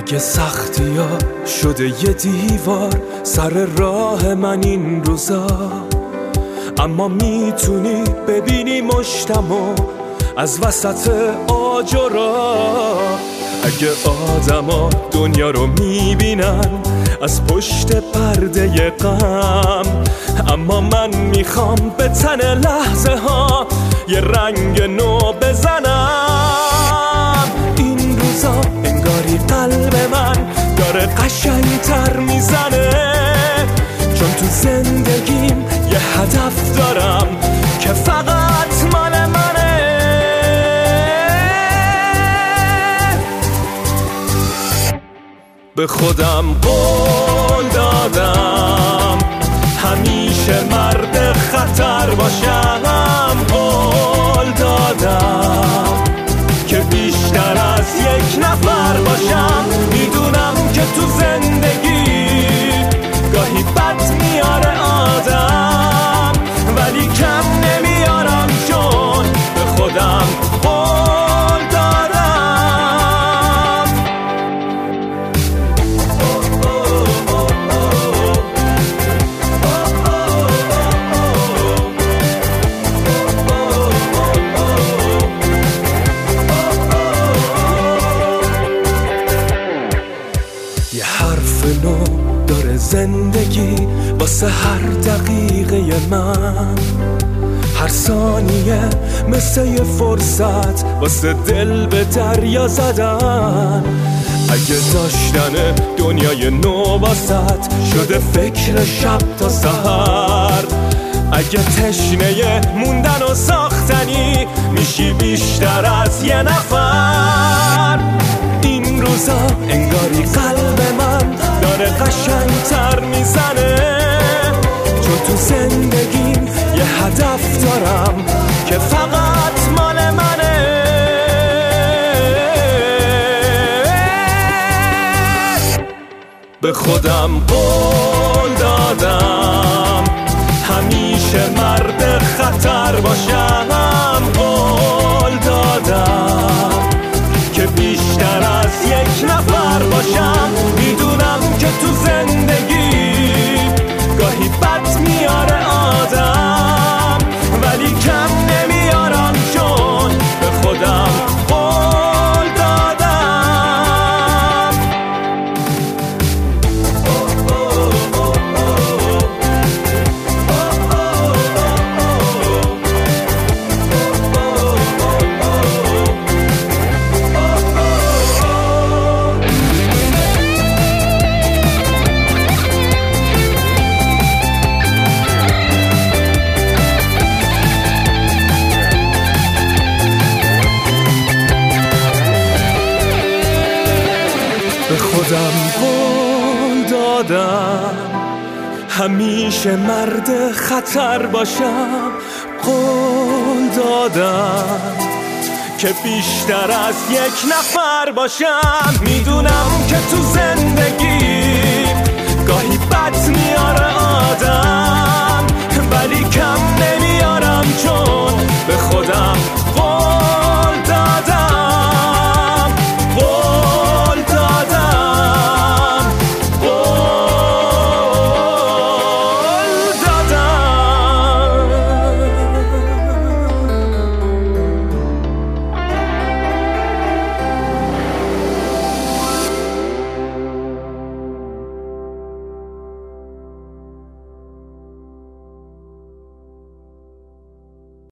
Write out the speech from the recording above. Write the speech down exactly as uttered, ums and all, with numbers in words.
اگه سختی ها شده یه دیوار سر راه من این روزا، اما میتونی ببینی مشتمو از وسط آجرا. اگه آدما دنیا رو میبینن از پشت پرده غم، اما من میخوام به تن لحظه ها یه رنگ نو بزنم. این روزا انگاری قلب من داره قشنگتر میزنه، چون تو زندگیم یه هدف دارم که فقط مال منه. به خودم قول دادم همیشه مرد خطر باشم، قول دادم که بیشتر از یک نفر باشم. میدونم که تو زندگی گاهی بد میاره آدم، ولی کم نمیارم چون به خودم قول دادم. یه حرف نو داره زندگی واسه هر دقیقه من، هر ثانیه مثل یه فرصت واسه دل به دریا زدن. اگه داشتن دنیای نو واسط شده فکر شب تا سحر، اگه تشنه موندن و ساختنی میشی بیشتر از یه نفر. این روزا انگاری قلب من داره قشنگتر میزنه، چون تو زندگیم یه هدف دارم که فقط مال منه. به خودم قول دادم همیشه مرد خطر باشم، قول دادم که بیشتر از یک نفر باشم. میدونم که تو زندگی گاهی بد میاره آدم، ولی کم نمیارم چون به خودم قول دادم. به خودم قول دادم همیشه مرد خطر باشم، قول دادم که بیشتر از یک نفر باشم. میدونم که تو